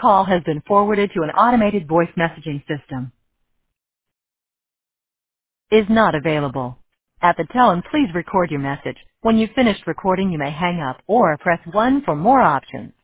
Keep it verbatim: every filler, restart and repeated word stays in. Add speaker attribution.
Speaker 1: call has been forwarded to an automated voice messaging system. Is not available. At the tone, please record your message. When you've finished recording, you may hang up or press one for more options.